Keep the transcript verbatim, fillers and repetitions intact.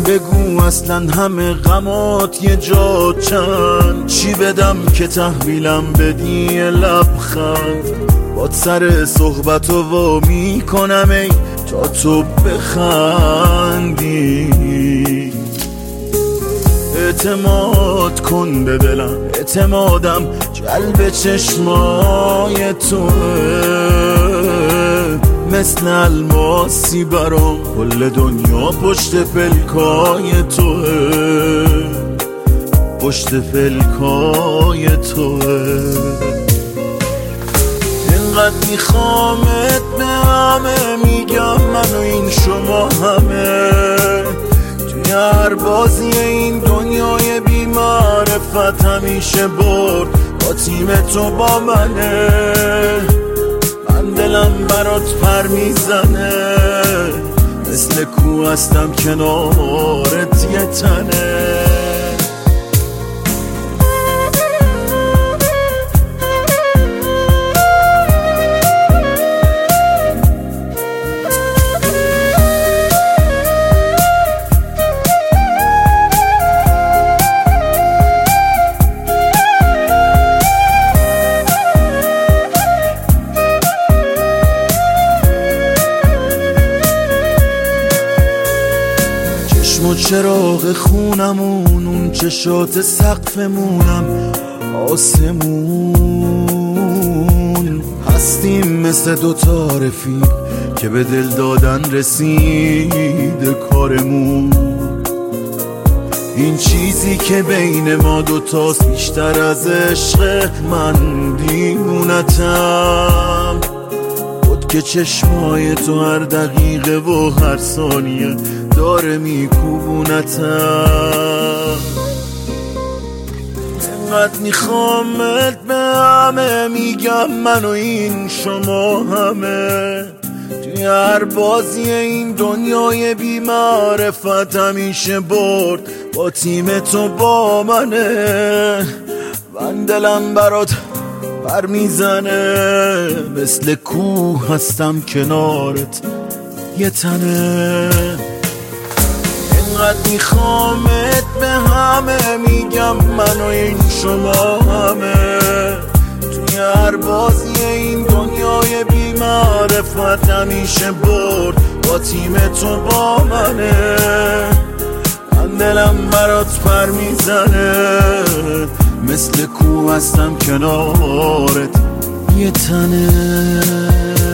بگو اصلا همه غمات یه جا چند، چی بدم که تحویلم بدی یه لبخند. باد سر صحبتو وا میکنم ای تا تو بخندی. اعتماد کن به دلم، اعتمادم جلب چشمای توه، مثل الماسی برام کل دنیا پشت پلکای توه، پشت پلکای توه. اینقدر میخوامت به همه میگم من و این شما همه، توی هر بازی این دنیای بی معرفت همیشه برد با تیم تو با منه. من دلم برات پر میزنه، مثل کو هستم کنارت یه تنه. چشم و چراغ خونمون، اون چشات سقفمونم آسمون، هستیم مثل دوتا رفیق که به دل دادن رسید کارمون. این چیزی که بین ما دوتاست بیشتر از عشق، من دیوونتم بود که چشمای تو هر دقیقه و هر ثانیه داره میکوبونتم. اینقدر میخوامت به همه میگم من و این شما همه، توی هر بازی این دنیای بی معرفت همیشه برد با تیم تو با منه. من دلم برات پر میزنه، مثل کوه هستم کنارت یه تنه. اینقدر میخوامت به همه میگم من و این شما همه، توی هر بازی این دنیای بی معرفت همیشه برد با تیم تو با منه. من دلم برات پر میزنه، مثل کو هستم کنارت یه تنه.